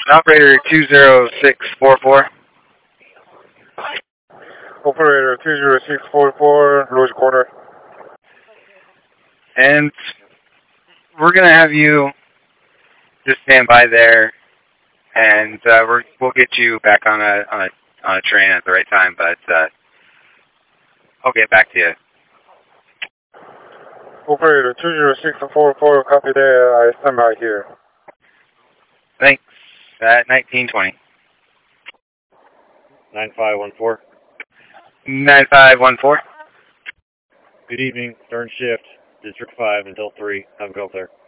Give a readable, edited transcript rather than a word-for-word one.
Operator 20644. Operator 20644, Rouge Quarter. And we're going to have you just stand by there, and we'll get you back on a train at the right time, but I'll get back to you. Operator 20644, copy that. I stand by here. Thanks. At 1920. 9514. 9514. Good evening, Stern Shift, District 5 until 3. Have a go up there.